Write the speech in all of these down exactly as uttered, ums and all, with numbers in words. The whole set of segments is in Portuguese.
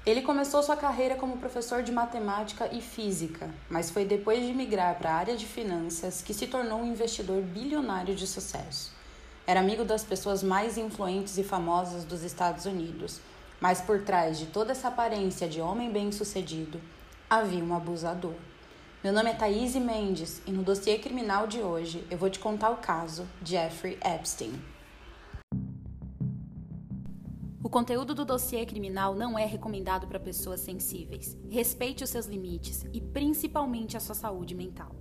Ele começou sua carreira como professor de matemática e física, mas foi depois de migrar para a área de finanças que se tornou um investidor bilionário de sucesso. Era amigo das pessoas mais influentes e famosas dos Estados Unidos, mas por trás de toda essa aparência de homem bem-sucedido, havia um abusador. Meu nome é Thaís Mendes e no dossiê criminal de hoje eu vou te contar o caso Jeffrey Epstein. O conteúdo do dossiê criminal não é recomendado para pessoas sensíveis. Respeite os seus limites e principalmente a sua saúde mental.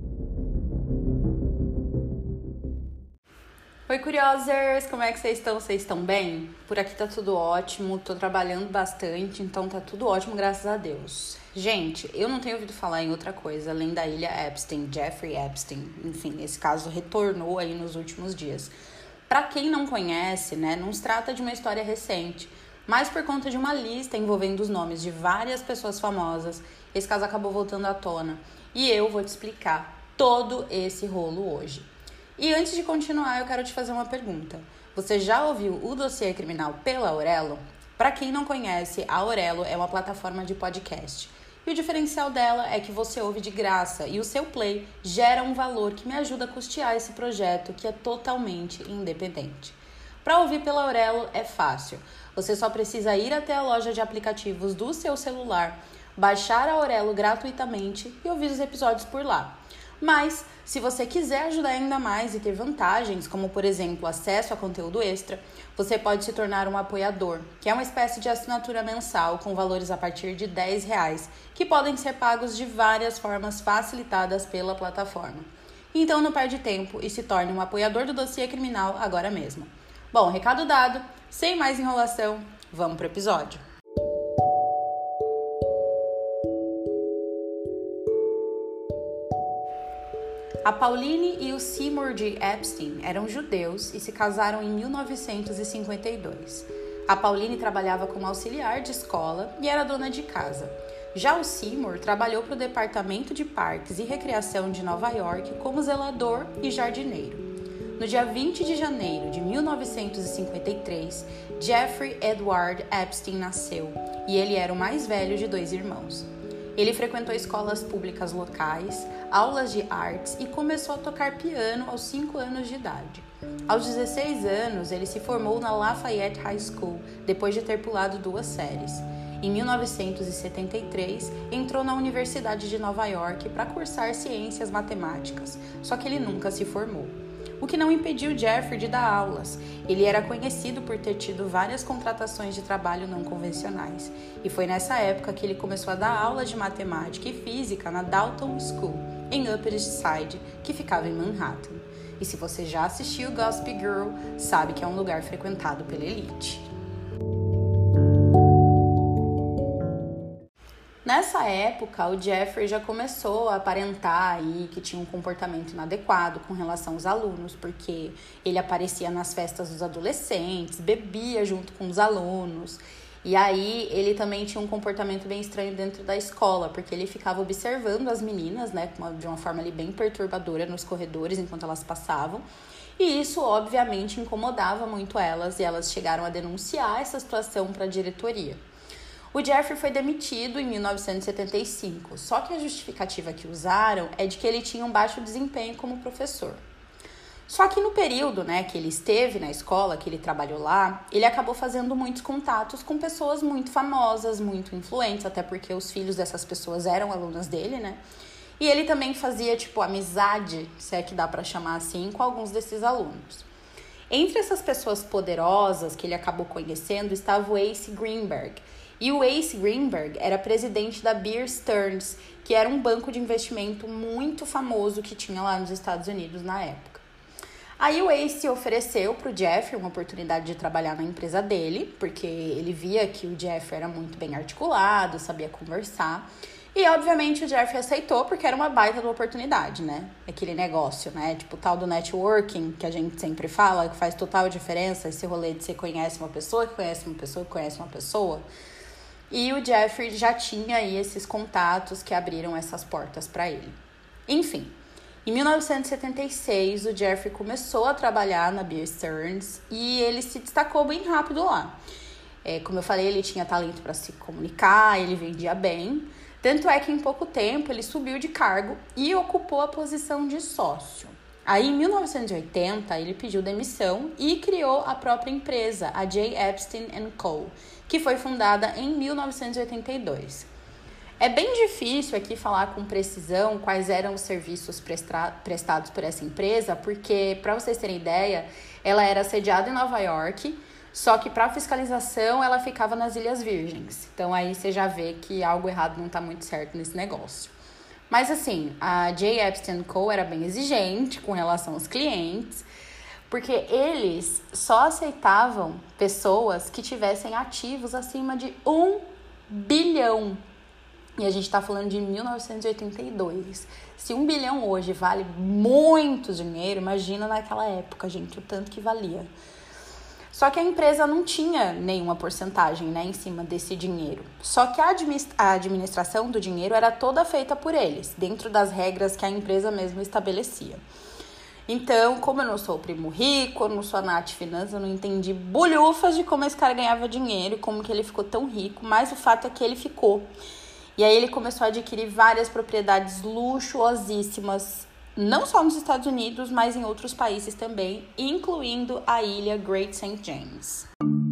Oi, curiosers! Como é que vocês estão? Vocês estão bem? Por aqui tá tudo ótimo, tô trabalhando bastante, então tá tudo ótimo, graças a Deus. Gente, eu não tenho ouvido falar em outra coisa além da ilha Epstein, Jeffrey Epstein. Enfim, esse caso retornou aí nos últimos dias. Para quem não conhece, né, não se trata de uma história recente, mas por conta de uma lista envolvendo os nomes de várias pessoas famosas, esse caso acabou voltando à tona. E eu vou te explicar todo esse rolo hoje. E antes de continuar, eu quero te fazer uma pergunta. Você já ouviu o dossiê criminal pela Aurelo? Para quem não conhece, a Aurelo é uma plataforma de podcast. E o diferencial dela é que você ouve de graça e o seu play gera um valor que me ajuda a custear esse projeto que é totalmente independente. Para ouvir pela Aurelo é fácil. Você só precisa ir até a loja de aplicativos do seu celular, baixar a Aurelo gratuitamente e ouvir os episódios por lá. Mas, se você quiser ajudar ainda mais e ter vantagens, como por exemplo acesso a conteúdo extra, você pode se tornar um apoiador, que é uma espécie de assinatura mensal com valores a partir de dez reais, que podem ser pagos de várias formas facilitadas pela plataforma. Então não perde tempo e se torne um apoiador do dossiê criminal agora mesmo. Bom, recado dado, sem mais enrolação, vamos pro episódio. A Pauline e o Seymour G. Epstein eram judeus e se casaram em mil novecentos e cinquenta e dois. A Pauline trabalhava como auxiliar de escola e era dona de casa. Já o Seymour trabalhou para o Departamento de Parques e Recreação de Nova York como zelador e jardineiro. No dia vinte de janeiro de mil novecentos e cinquenta e três, Jeffrey Edward Epstein nasceu e ele era o mais velho de dois irmãos. Ele frequentou escolas públicas locais, aulas de artes e começou a tocar piano aos cinco anos de idade. Aos dezesseis anos, ele se formou na Lafayette High School, depois de ter pulado duas séries. Em mil novecentos e setenta e três, entrou na Universidade de Nova York para cursar ciências matemáticas, só que ele nunca se formou. O que não impediu Jeffrey de dar aulas. Ele era conhecido por ter tido várias contratações de trabalho não convencionais. E foi nessa época que ele começou a dar aulas de matemática e física na Dalton School, em Upper East Side, que ficava em Manhattan. E se você já assistiu Gossip Girl, sabe que é um lugar frequentado pela elite. Nessa época, o Jeffrey já começou a aparentar aí que tinha um comportamento inadequado com relação aos alunos, porque ele aparecia nas festas dos adolescentes, bebia junto com os alunos, e aí ele também tinha um comportamento bem estranho dentro da escola, porque ele ficava observando as meninas, né, de uma forma ali bem perturbadora nos corredores enquanto elas passavam, e isso obviamente incomodava muito elas, e elas chegaram a denunciar essa situação para a diretoria. O Jeffrey foi demitido em mil novecentos e setenta e cinco, só que a justificativa que usaram é de que ele tinha um baixo desempenho como professor. Só que no período, né, que ele esteve na escola, que ele trabalhou lá, ele acabou fazendo muitos contatos com pessoas muito famosas, muito influentes, até porque os filhos dessas pessoas eram alunas dele, né? E ele também fazia, tipo, amizade, se é que dá pra chamar assim, com alguns desses alunos. Entre essas pessoas poderosas que ele acabou conhecendo estava o Ace Greenberg. E o Ace Greenberg era presidente da Bear Stearns, que era um banco de investimento muito famoso que tinha lá nos Estados Unidos na época. Aí o Ace ofereceu para o Jeffrey uma oportunidade de trabalhar na empresa dele, porque ele via que o Jeffrey era muito bem articulado, sabia conversar. E, obviamente, o Jeffrey aceitou porque era uma baita de oportunidade, né? Aquele negócio, né? Tipo, o tal do networking, que a gente sempre fala, que faz total diferença. Esse rolê de você conhece uma pessoa, que conhece uma pessoa, que conhece uma pessoa. E o Jeffrey já tinha aí esses contatos que abriram essas portas para ele. Enfim, em mil novecentos e setenta e seis, o Jeffrey começou a trabalhar na Bear Stearns e ele se destacou bem rápido lá. É, como eu falei, ele tinha talento para se comunicar, ele vendia bem. Tanto é que em pouco tempo ele subiu de cargo e ocupou a posição de sócio. Aí, em mil novecentos e oitenta, ele pediu demissão e criou a própria empresa, a J. Epstein and Co., que foi fundada em mil novecentos e oitenta e dois. É bem difícil aqui falar com precisão quais eram os serviços prestra- prestados por essa empresa, porque, para vocês terem ideia, ela era sediada em Nova York, só que para fiscalização ela ficava nas Ilhas Virgens. Então aí você já vê que algo errado não está muito certo nesse negócio. Mas assim, a J. Epstein Co. era bem exigente com relação aos clientes, porque eles só aceitavam pessoas que tivessem ativos acima de um bilhão. E a gente está falando de mil novecentos e oitenta e dois. Se um bilhão hoje vale muito dinheiro, imagina naquela época, gente, o tanto que valia. Só que a empresa não tinha nenhuma porcentagem, né, em cima desse dinheiro. Só que a administração do dinheiro era toda feita por eles, dentro das regras que a empresa mesma estabelecia. Então, como eu não sou o primo rico, eu não sou a Nath Finanças, eu não entendi bolhufas de como esse cara ganhava dinheiro e como que ele ficou tão rico, mas o fato é que ele ficou. E aí ele começou a adquirir várias propriedades luxuosíssimas, não só nos Estados Unidos, mas em outros países também, incluindo a ilha Great Saint James.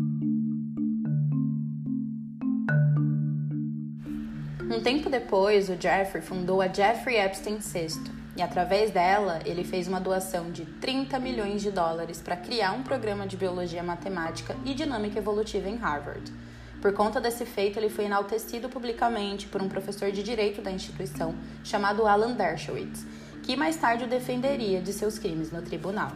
Um tempo depois, o Jeffrey fundou a Jeffrey Epstein sexto, e através dela, ele fez uma doação de trinta milhões de dólares para criar um programa de biologia matemática e dinâmica evolutiva em Harvard. Por conta desse feito, ele foi enaltecido publicamente por um professor de direito da instituição chamado Alan Dershowitz, que mais tarde o defenderia de seus crimes no tribunal.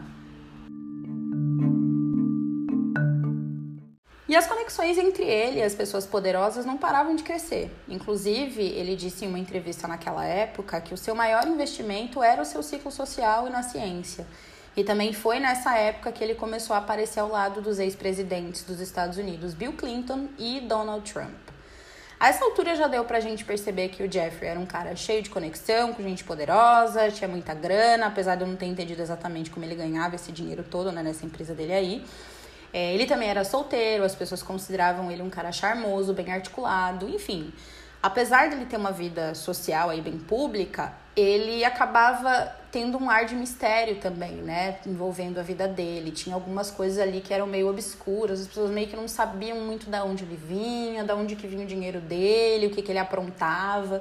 E as conexões entre ele e as pessoas poderosas não paravam de crescer. Inclusive, ele disse em uma entrevista naquela época que o seu maior investimento era o seu ciclo social e na ciência. E também foi nessa época que ele começou a aparecer ao lado dos ex-presidentes dos Estados Unidos, Bill Clinton e Donald Trump. A essa altura já deu pra gente perceber que o Jeffrey era um cara cheio de conexão, com gente poderosa, tinha muita grana, apesar de eu não ter entendido exatamente como ele ganhava esse dinheiro todo, né, nessa empresa dele aí. É, ele também era solteiro, as pessoas consideravam ele um cara charmoso, bem articulado, enfim. Apesar de ele ter uma vida social aí bem pública, ele acabava tendo um ar de mistério também, né, envolvendo a vida dele. Tinha algumas coisas ali que eram meio obscuras, as pessoas meio que não sabiam muito de onde ele vinha, de onde que vinha o dinheiro dele, o que, que ele aprontava.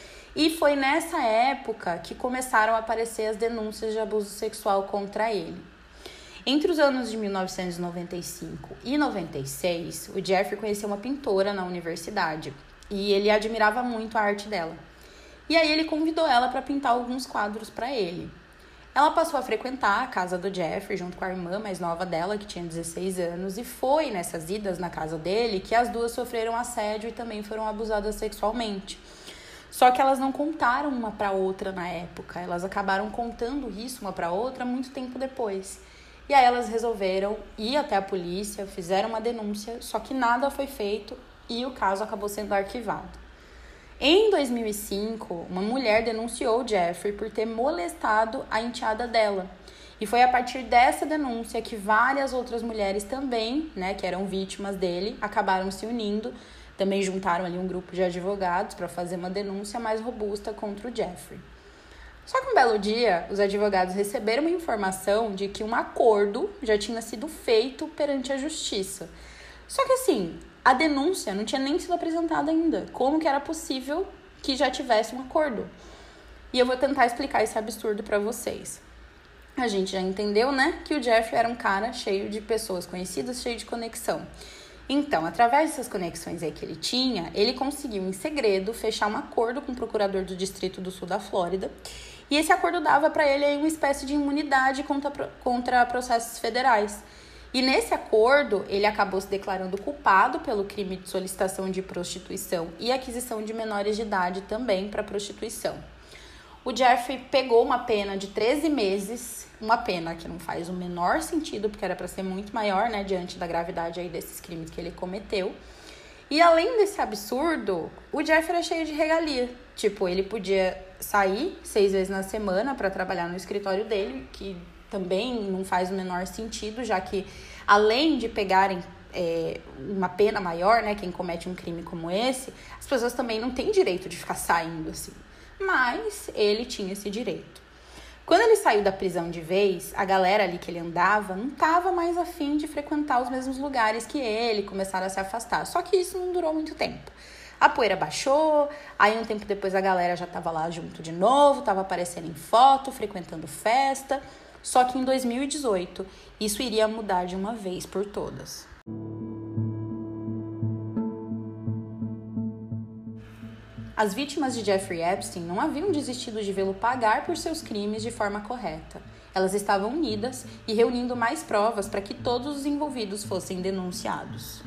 E foi nessa época que começaram a aparecer as denúncias de abuso sexual contra ele. Entre os anos de mil novecentos e noventa e cinco e noventa e seis, o Jeffrey conheceu uma pintora na universidade e ele admirava muito a arte dela. E aí ele convidou ela para pintar alguns quadros para ele. Ela passou a frequentar a casa do Jeffrey junto com a irmã mais nova dela, que tinha dezesseis anos, e foi nessas idas na casa dele que as duas sofreram assédio e também foram abusadas sexualmente. Só que elas não contaram uma para outra na época, elas acabaram contando isso uma para outra muito tempo depois. E aí elas resolveram ir até a polícia, fizeram uma denúncia, só que nada foi feito e o caso acabou sendo arquivado. Em dois mil e cinco, uma mulher denunciou Jeffrey por ter molestado a enteada dela. E foi a partir dessa denúncia que várias outras mulheres também, né, que eram vítimas dele, acabaram se unindo. Também juntaram ali um grupo de advogados para fazer uma denúncia mais robusta contra o Jeffrey. Só que um belo dia, os advogados receberam uma informação de que um acordo já tinha sido feito perante a justiça. Só que assim, a denúncia não tinha nem sido apresentada ainda. Como que era possível que já tivesse um acordo? E eu vou tentar explicar esse absurdo para vocês. A gente já entendeu, né, que o Jeffrey era um cara cheio de pessoas conhecidas, cheio de conexão. Então, através dessas conexões aí que ele tinha, ele conseguiu, em segredo, fechar um acordo com o procurador do Distrito do Sul da Flórida. E esse acordo dava para ele aí uma espécie de imunidade contra, contra processos federais. E nesse acordo, ele acabou se declarando culpado pelo crime de solicitação de prostituição e aquisição de menores de idade também para prostituição. O Jeffrey pegou uma pena de treze meses, uma pena que não faz o menor sentido, porque era para ser muito maior, né, diante da gravidade aí desses crimes que ele cometeu. E além desse absurdo, o Jeffrey era cheio de regalia. Tipo, ele podia sair seis vezes na semana para trabalhar no escritório dele, que também não faz o menor sentido, já que além de pegarem é, uma pena maior, né, quem comete um crime como esse, as pessoas também não têm direito de ficar saindo assim. Mas ele tinha esse direito. Quando ele saiu da prisão de vez, a galera ali que ele andava não estava mais afim de frequentar os mesmos lugares que ele, começaram a se afastar. Só que isso não durou muito tempo. A poeira baixou, aí um tempo depois a galera já estava lá junto de novo, estava aparecendo em foto, frequentando festa. Só que em dois mil e dezoito, isso iria mudar de uma vez por todas. As vítimas de Jeffrey Epstein não haviam desistido de vê-lo pagar por seus crimes de forma correta. Elas estavam unidas e reunindo mais provas para que todos os envolvidos fossem denunciados.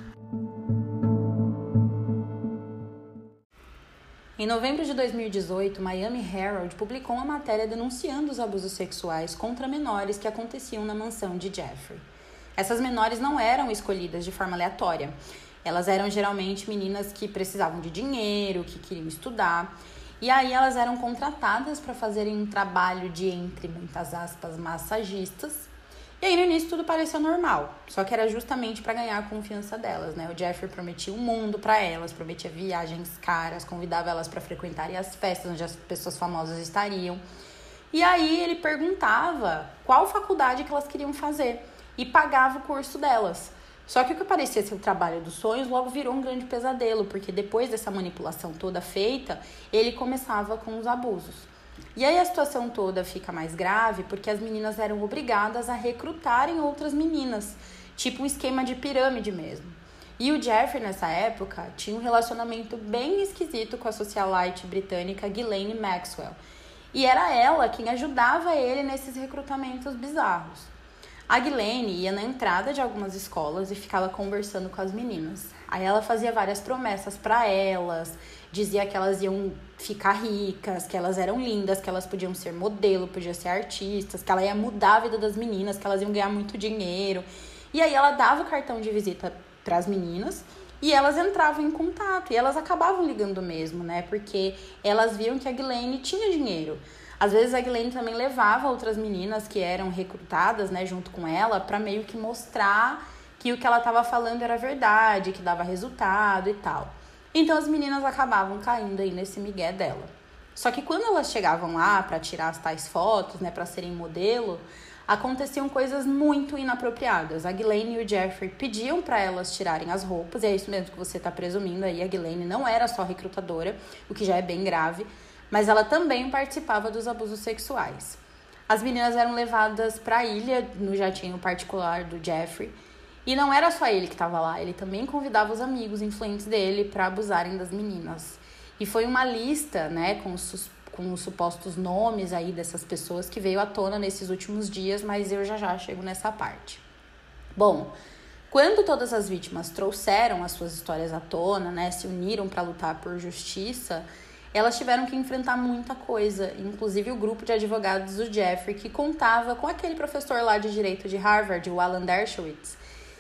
Em novembro de dois mil e dezoito, o Miami Herald publicou uma matéria denunciando os abusos sexuais contra menores que aconteciam na mansão de Jeffrey. Essas menores não eram escolhidas de forma aleatória. Elas eram geralmente meninas que precisavam de dinheiro, que queriam estudar. E aí elas eram contratadas para fazerem um trabalho de, entre muitas aspas, massagistas. E aí no início tudo parecia normal, só que era justamente para ganhar a confiança delas, né? O Jeffrey prometia o mundo para elas, prometia viagens caras, convidava elas para frequentarem as festas onde as pessoas famosas estariam. E aí ele perguntava qual faculdade que elas queriam fazer e pagava o curso delas. Só que o que parecia ser o trabalho dos sonhos logo virou um grande pesadelo, porque depois dessa manipulação toda feita, ele começava com os abusos. E aí a situação toda fica mais grave porque as meninas eram obrigadas a recrutarem outras meninas, tipo um esquema de pirâmide mesmo. E o Jeffrey, nessa época, tinha um relacionamento bem esquisito com a socialite britânica Ghislaine Maxwell. E era ela quem ajudava ele nesses recrutamentos bizarros. A Ghislaine ia na entrada de algumas escolas e ficava conversando com as meninas. Aí ela fazia várias promessas para elas, dizia que elas iam ficar ricas, que elas eram lindas, que elas podiam ser modelo, podiam ser artistas, que ela ia mudar a vida das meninas, que elas iam ganhar muito dinheiro. E aí ela dava o cartão de visita para as meninas e elas entravam em contato. E elas acabavam ligando mesmo, né? Porque elas viam que a Ghislaine tinha dinheiro. Às vezes a Ghislaine também levava outras meninas que eram recrutadas, né, junto com ela, para meio que mostrar que o que ela estava falando era verdade, que dava resultado e tal. Então as meninas acabavam caindo aí nesse migué dela. Só que quando elas chegavam lá para tirar as tais fotos, né, para serem modelo, aconteciam coisas muito inapropriadas. A Ghislaine e o Jeffrey pediam para elas tirarem as roupas, e é isso mesmo que você está presumindo aí, a Ghislaine não era só recrutadora, o que já é bem grave, mas ela também participava dos abusos sexuais. As meninas eram levadas para a ilha, no jatinho particular do Jeffrey, e não era só ele que estava lá, ele também convidava os amigos influentes dele para abusarem das meninas. E foi uma lista, né, com os, com os supostos nomes aí dessas pessoas que veio à tona nesses últimos dias, mas eu já já chego nessa parte. Bom, quando todas as vítimas trouxeram as suas histórias à tona, né, se uniram para lutar por justiça, elas tiveram que enfrentar muita coisa, inclusive o grupo de advogados do Jeffrey, que contava com aquele professor lá de direito de Harvard, o Alan Dershowitz.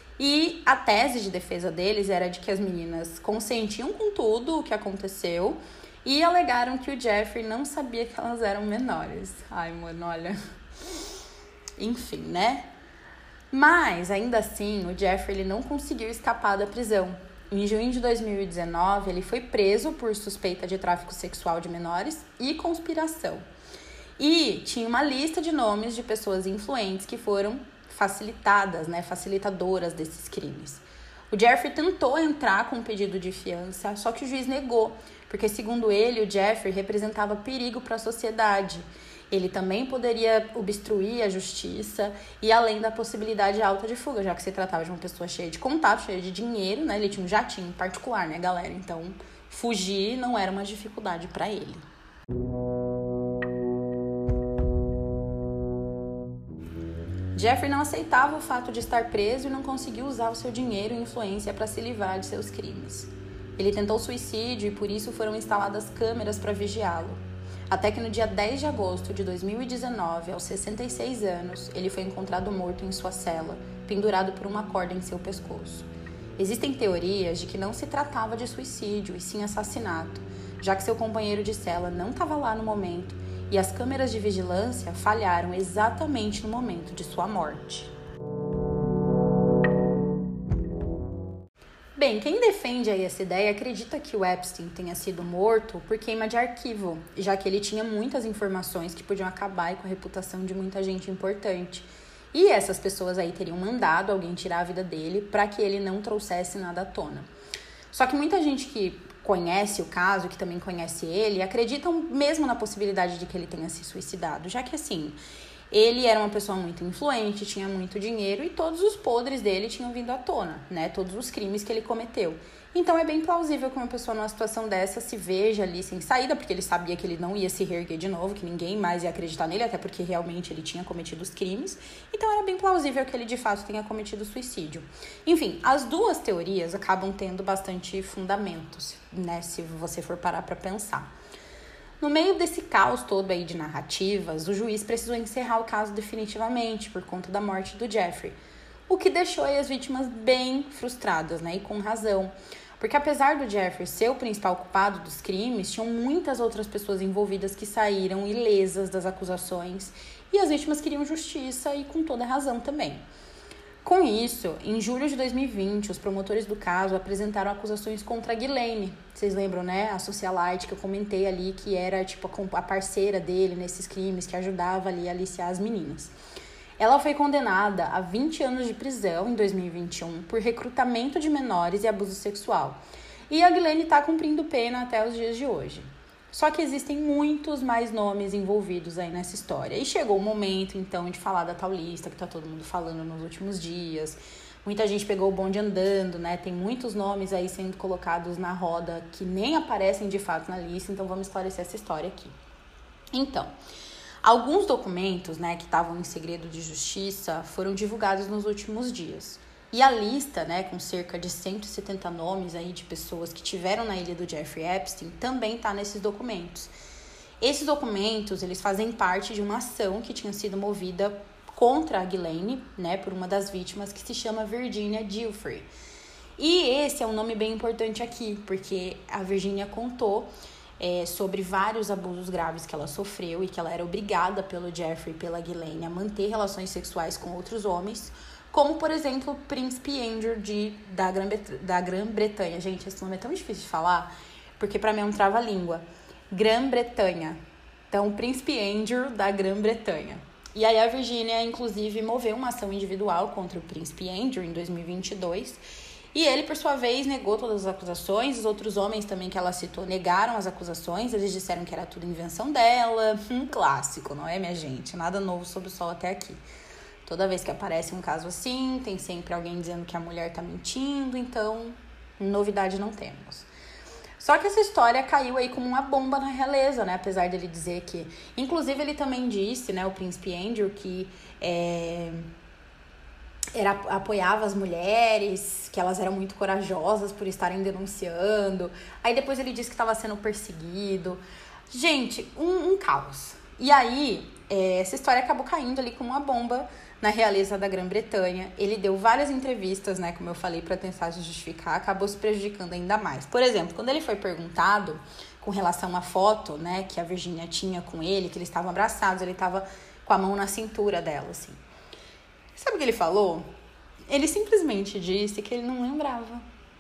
E a tese de defesa deles era de que as meninas consentiam com tudo o que aconteceu e alegaram que o Jeffrey não sabia que elas eram menores. Ai, mano, olha. Enfim, né? Mas, ainda assim, o Jeffrey ele não conseguiu escapar da prisão. Em junho de dois mil e dezenove, ele foi preso por suspeita de tráfico sexual de menores e conspiração. E tinha uma lista de nomes de pessoas influentes que foram facilitadas, né, facilitadoras desses crimes. O Jeffrey tentou entrar com um pedido de fiança, só que o juiz negou, porque, segundo ele, o Jeffrey representava perigo para a sociedade. Ele também poderia obstruir a justiça e além da possibilidade alta de fuga, já que se tratava de uma pessoa cheia de contato, cheia de dinheiro, né? Ele tinha um jatinho particular, né, galera? Então, fugir não era uma dificuldade para ele. Jeffrey não aceitava o fato de estar preso e não conseguiu usar o seu dinheiro e influência para se livrar de seus crimes. Ele tentou suicídio e por isso foram instaladas câmeras para vigiá-lo. Até que no dia dez de agosto de dois mil e dezenove, aos sessenta e seis anos, ele foi encontrado morto em sua cela, pendurado por uma corda em seu pescoço. Existem teorias de que não se tratava de suicídio, e sim assassinato, já que seu companheiro de cela não estava lá no momento e as câmeras de vigilância falharam exatamente no momento de sua morte. Bem, quem defende aí essa ideia acredita que o Epstein tenha sido morto por queima de arquivo, já que ele tinha muitas informações que podiam acabar com a reputação de muita gente importante. E essas pessoas aí teriam mandado alguém tirar a vida dele para que ele não trouxesse nada à tona. Só que muita gente que conhece o caso, que também conhece ele, acreditam mesmo na possibilidade de que ele tenha se suicidado, já que assim, ele era uma pessoa muito influente, tinha muito dinheiro e todos os podres dele tinham vindo à tona, né? Todos os crimes que ele cometeu. Então é bem plausível que uma pessoa numa situação dessa se veja ali sem saída, porque ele sabia que ele não ia se reerguer de novo, que ninguém mais ia acreditar nele, até porque realmente ele tinha cometido os crimes. Então era bem plausível que ele de fato tenha cometido suicídio. Enfim, as duas teorias acabam tendo bastante fundamentos, né? Se você for parar para pensar. No meio desse caos todo aí de narrativas, o juiz precisou encerrar o caso definitivamente por conta da morte do Jeffrey, o que deixou aí as vítimas bem frustradas, né, e com razão. Porque apesar do Jeffrey ser o principal culpado dos crimes, tinham muitas outras pessoas envolvidas que saíram ilesas das acusações e as vítimas queriam justiça e com toda razão também. Com isso, em julho de dois mil e vinte, os promotores do caso apresentaram acusações contra a Ghislaine. Vocês lembram, né? A socialite que eu comentei ali, que era tipo a parceira dele nesses crimes, que ajudava ali a aliciar as meninas. Ela foi condenada a vinte anos de prisão em dois mil e vinte e um por recrutamento de menores e abuso sexual. E a Ghislaine está cumprindo pena até os dias de hoje. Só que existem muitos mais nomes envolvidos aí nessa história. E chegou o momento, então, de falar da tal lista que tá todo mundo falando nos últimos dias. Muita gente pegou o bonde andando, né? Tem muitos nomes aí sendo colocados na roda que nem aparecem de fato na lista, então vamos esclarecer essa história aqui. Então, alguns documentos, né, que estavam em segredo de justiça foram divulgados nos últimos dias. E a lista, né, com cerca de cento e setenta nomes aí de pessoas que tiveram na ilha do Jeffrey Epstein, também está nesses documentos. Esses documentos, eles fazem parte de uma ação que tinha sido movida contra a Ghislaine, né, por uma das vítimas, que se chama Virginia Giuffre. E esse é um nome bem importante aqui, porque a Virginia contou é, sobre vários abusos graves que ela sofreu e que ela era obrigada pelo Jeffrey e pela Ghislaine a manter relações sexuais com outros homens, como, por exemplo, o Príncipe Andrew de, da, Gran da Grã-Bretanha. Gente, esse nome é tão difícil de falar, porque para mim é um trava-língua. Grã-Bretanha. Então, o Príncipe Andrew da Grã-Bretanha. E aí a Virginia, inclusive, moveu uma ação individual contra o Príncipe Andrew em dois mil e vinte e dois. E ele, por sua vez, negou todas as acusações. Os outros homens também que ela citou negaram as acusações. Eles disseram que era tudo invenção dela. Um clássico, não é, minha gente? Nada novo sob o sol até aqui. Toda vez que aparece um caso assim, tem sempre alguém dizendo que a mulher tá mentindo, então novidade não temos. Só que essa história caiu aí como uma bomba na realeza, né? Apesar dele dizer que... Inclusive, ele também disse, né, o Príncipe Andrew, que é, era, apoiava as mulheres, que elas eram muito corajosas por estarem denunciando. Aí depois ele disse que estava sendo perseguido. Gente, um, um caos. E aí, é, essa história acabou caindo ali como uma bomba na realeza da Grã-Bretanha. Ele deu várias entrevistas, né, como eu falei, para tentar se justificar, acabou se prejudicando ainda mais. Por exemplo, quando ele foi perguntado com relação à foto, né, que a Virginia tinha com ele, que eles estavam abraçados, ele estava com a mão na cintura dela, assim. Sabe o que ele falou? Ele simplesmente disse que ele não lembrava.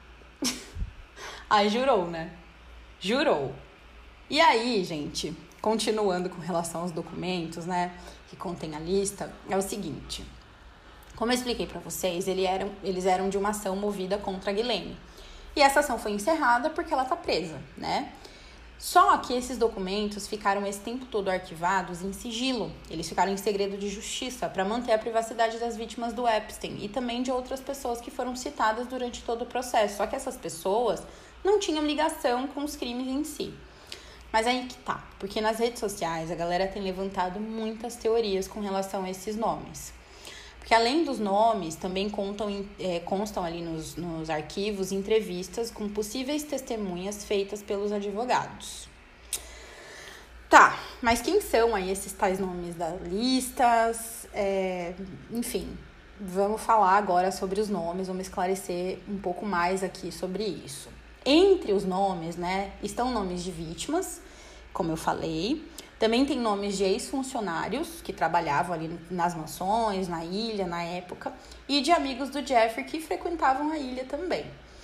Aí jurou, né? Jurou. E aí, gente, continuando com relação aos documentos, né, que contém a lista, é o seguinte. Como eu expliquei para vocês, eles eram, eles eram de uma ação movida contra a Ghislaine. E essa ação foi encerrada porque ela tá presa, né? Só que esses documentos ficaram esse tempo todo arquivados em sigilo. Eles ficaram em segredo de justiça para manter a privacidade das vítimas do Epstein e também de outras pessoas que foram citadas durante todo o processo. Só que essas pessoas não tinham ligação com os crimes em si. Mas aí que tá, porque nas redes sociais a galera tem levantado muitas teorias com relação a esses nomes. Porque além dos nomes, também contam, é, constam ali nos, nos arquivos entrevistas com possíveis testemunhas feitas pelos advogados. Tá, mas quem são aí esses tais nomes das listas? É, enfim, vamos falar agora sobre os nomes, vamos esclarecer um pouco mais aqui sobre isso. Entre os nomes, né, estão nomes de vítimas, como eu falei. Também tem nomes de ex-funcionários que trabalhavam ali nas mansões, na ilha, na época, e de amigos do Jeffrey que frequentavam a ilha também.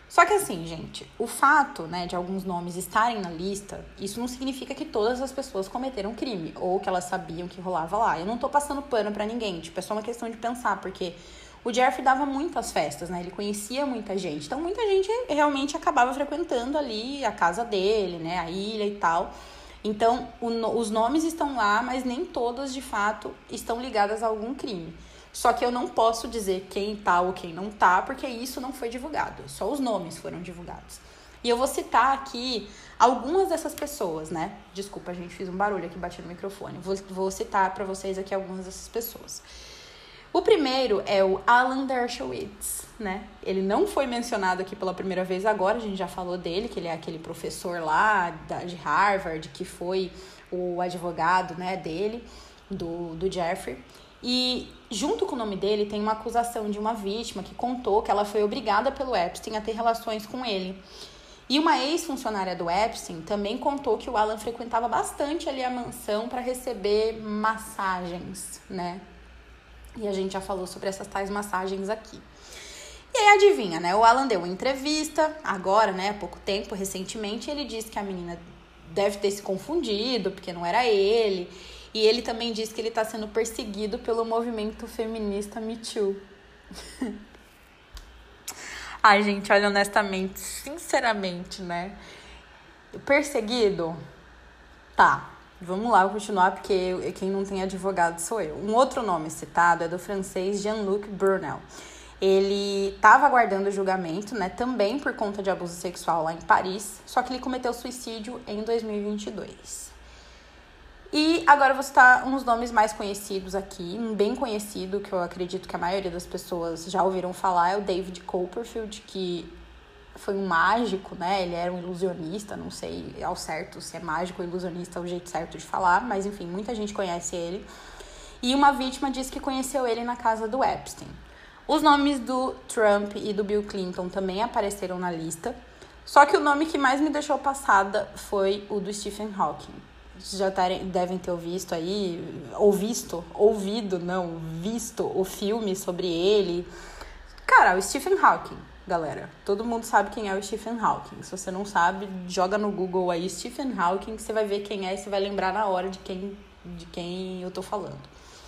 Só que assim, gente, o fato, né, de alguns nomes estarem na lista, isso não significa que todas as pessoas cometeram crime ou que elas sabiam que rolava lá. Eu não tô passando pano pra ninguém, tipo, é só uma questão de pensar, porque o Jeffrey dava muitas festas, né, ele conhecia muita gente, então muita gente realmente acabava frequentando ali a casa dele, né, a ilha e tal. Então, o, os nomes estão lá, mas nem todas, de fato, estão ligadas a algum crime. Só que eu não posso dizer quem tá ou quem não tá, porque isso não foi divulgado. Só os nomes foram divulgados. E eu vou citar aqui algumas dessas pessoas, né? Desculpa, gente, fiz um barulho aqui, bati no microfone. Vou, vou citar pra vocês aqui algumas dessas pessoas. O primeiro é o Alan Dershowitz, né? Ele não foi mencionado aqui pela primeira vez agora, a gente já falou dele, que ele é aquele professor lá da, de Harvard, que foi o advogado, né, dele, do, do Jeffrey. E junto com o nome dele tem uma acusação de uma vítima que contou que ela foi obrigada pelo Epstein a ter relações com ele. E uma ex-funcionária do Epstein também contou que o Alan frequentava bastante ali a mansão para receber massagens, né? E a gente já falou sobre essas tais massagens aqui. E aí, adivinha, né? O Alan deu uma entrevista agora, né? Há pouco tempo, recentemente, ele disse que a menina deve ter se confundido, porque não era ele. E ele também disse que ele está sendo perseguido pelo movimento feminista Me Too. Ai, gente, olha, honestamente, sinceramente, né? Perseguido? Tá, vamos lá, vou continuar, porque quem não tem advogado sou eu. Um outro nome citado é do francês Jean-Luc Brunel. Ele estava aguardando o julgamento, né? Também por conta de abuso sexual lá em Paris, só que ele cometeu suicídio em dois mil e vinte e dois. E agora eu vou citar uns nomes mais conhecidos aqui. Um bem conhecido, que eu acredito que a maioria das pessoas já ouviram falar, é o David Copperfield, que foi um mágico, né? Ele era um ilusionista, não sei ao certo se é mágico ou ilusionista é o jeito certo de falar, mas enfim, muita gente conhece ele. E uma vítima disse que conheceu ele na casa do Epstein. Os nomes do Trump e do Bill Clinton também apareceram na lista, só que o nome que mais me deixou passada foi o do Stephen Hawking. Vocês já tarem, devem ter visto aí, ou visto, ouvido, não, visto o filme sobre ele. Cara, o Stephen Hawking, galera. Todo mundo sabe quem é o Stephen Hawking. Se você não sabe, joga no Google aí Stephen Hawking, que você vai ver quem é e você vai lembrar na hora de quem, de quem eu tô falando.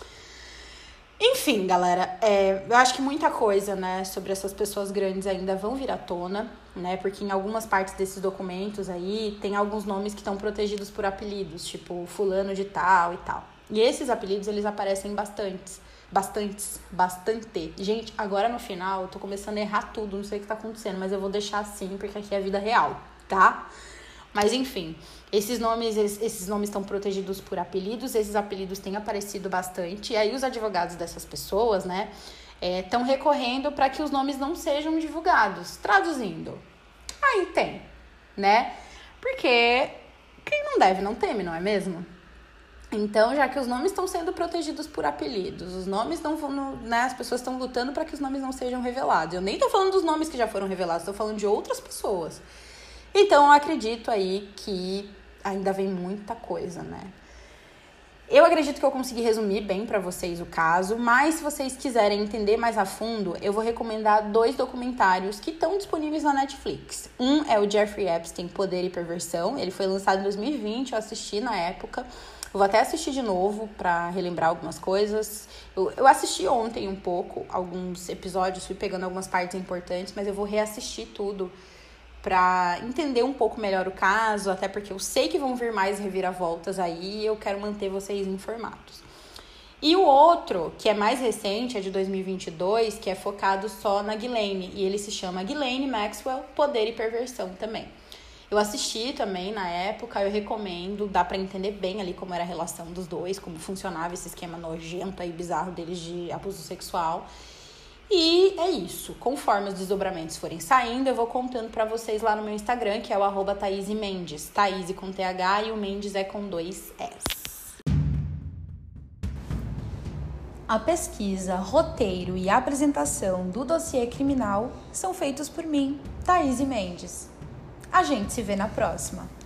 Enfim, galera, é, eu acho que muita coisa, né, sobre essas pessoas grandes ainda vão vir à tona, né, porque em algumas partes desses documentos aí tem alguns nomes que estão protegidos por apelidos, tipo fulano de tal e tal. E esses apelidos, eles aparecem bastantes, bastantes, bastante. Gente, agora no final eu tô começando a errar tudo, não sei o que tá acontecendo, mas eu vou deixar assim, porque aqui é a vida real, tá? Mas enfim, esses nomes esses, esses nomes estão protegidos por apelidos, esses apelidos têm aparecido bastante, e aí os advogados dessas pessoas, né, estão é, recorrendo para que os nomes não sejam divulgados. Traduzindo, aí tem, né? Porque quem não deve não teme, não é mesmo? Então, já que os nomes estão sendo protegidos por apelidos, os nomes não vão, né, as pessoas estão lutando para que os nomes não sejam revelados. Eu nem tô falando dos nomes que já foram revelados, tô falando de outras pessoas. Então, eu acredito aí que ainda vem muita coisa, né? Eu acredito que eu consegui resumir bem pra vocês o caso, mas se vocês quiserem entender mais a fundo, eu vou recomendar dois documentários que estão disponíveis na Netflix. Um é o Jeffrey Epstein, Poder e Perversão. Ele foi lançado em dois mil e vinte, eu assisti na época. Eu vou até assistir de novo pra relembrar algumas coisas. Eu, eu assisti ontem um pouco, alguns episódios, fui pegando algumas partes importantes, mas eu vou reassistir tudo para entender um pouco melhor o caso, até porque eu sei que vão vir mais reviravoltas aí e eu quero manter vocês informados. E o outro, que é mais recente, é de dois mil e vinte e dois, que é focado só na Ghislaine, e ele se chama Ghislaine Maxwell, Poder e Perversão também. Eu assisti também na época, eu recomendo, dá para entender bem ali como era a relação dos dois, como funcionava esse esquema nojento e bizarro deles de abuso sexual. E é isso, conforme os desdobramentos forem saindo, eu vou contando pra vocês lá no meu Instagram, que é o arroba Thaís Mendes, Thaís com T H e o Mendes é com dois S. A pesquisa, roteiro e apresentação do dossiê criminal são feitos por mim, Thaís Mendes. A gente se vê na próxima.